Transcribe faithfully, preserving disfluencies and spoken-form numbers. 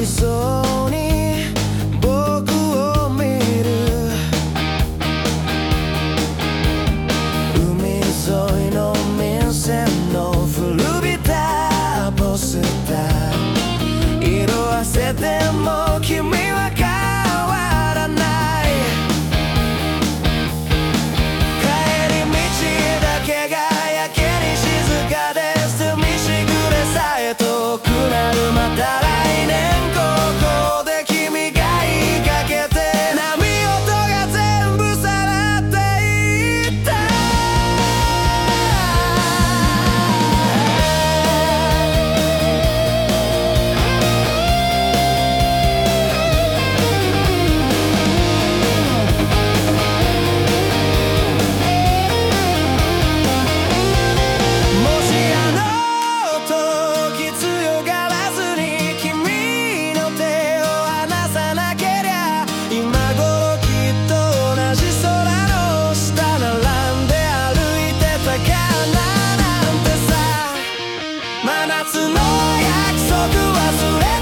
しそうに僕を見る。海沿いの民線の古びたポスター、色あせても君は変わらない。帰り道だけがやけに静かで、住みしぐれさえ遠くなる。また来年ここで君が言いかけて、波音が全部さらっていった。もしあの時強がらずに君の手を離さなけりゃ、今頃きっと同じ空の下並んで歩いてたかななんてさ。真夏の約束忘れ